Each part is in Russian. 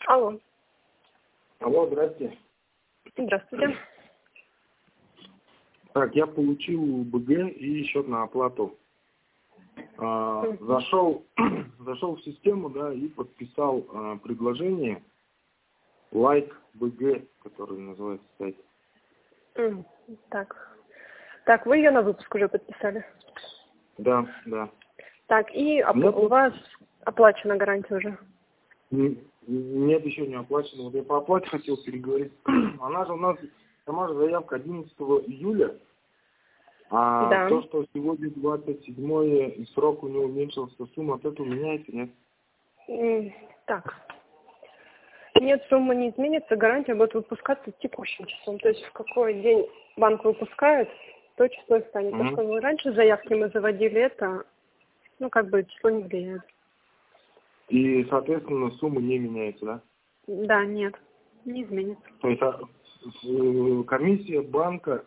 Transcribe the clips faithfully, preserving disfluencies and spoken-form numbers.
Алло. Алло, здрасте. Здравствуйте. Так, я получил БГ и счет на оплату. А, зашел, зашел в систему, да, и подписал а, предложение Like БГ, который называется сайт. Mm, так. Так, вы ее на выпуск уже подписали? Да, да. Так, и оп- Нет, у вас оплачена гарантия уже? н- Нет, еще не оплачено. Вот я по оплате хотел переговорить. Она же у нас, сама же заявка одиннадцатого июля. А Да. то, что сегодня двадцать седьмое и срок у него уменьшился, сумма от этого меняется, нет? М, Так. Нет, сумма не изменится, гарантия будет выпускаться текущим числом. То есть в какой день банк выпускает, то число и станет. То, Мгм. что мы раньше заявки мы заводили, это, ну, как бы число не влияет. И, соответственно, сумма не меняется, да? Да, нет, не изменится. То есть а, э, комиссия банка,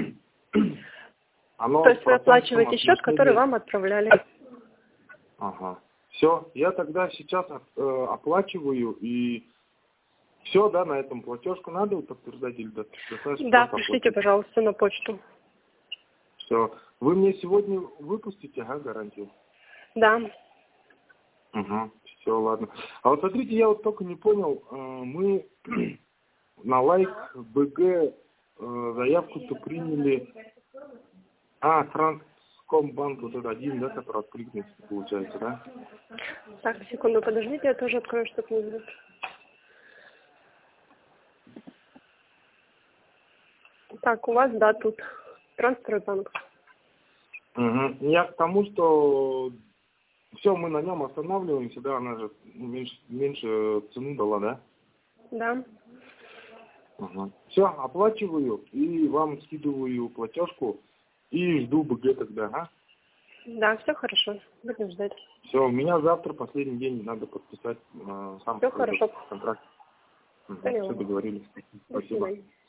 оно То есть вы процентом оплачиваете счет, который отношения... вам отправляли. Ага. Все, я тогда сейчас э, оплачиваю, и все, да, на этом платежку надо подтверждать или достаточно Да, просто пришлите, оплатить? пожалуйста, на почту. Все. Вы мне сегодня выпустите, ага, гарантию? Да. Угу. Все, ладно. А вот смотрите, я вот только не понял, э, мы на лайк БГ э, заявку-то приняли. А, Транскомбанк вот этот один, да, который откликнулся, получается, да? Так, секунду, подождите, я тоже открою, чтобы не забыть. Так, у вас, да, тут Трансстройбанк. Угу. Я к тому, что все, мы на нем останавливаемся, да, она же меньше, меньше цену дала, да? Да. Угу. Все, оплачиваю и вам скидываю платежку и жду БГ тогда, ага? Да, все хорошо. Будем ждать. Все, у меня завтра последний день, надо подписать э, сам Все этот хорошо. контракт. Угу. Поняла. Все договорились. До Спасибо. свидания.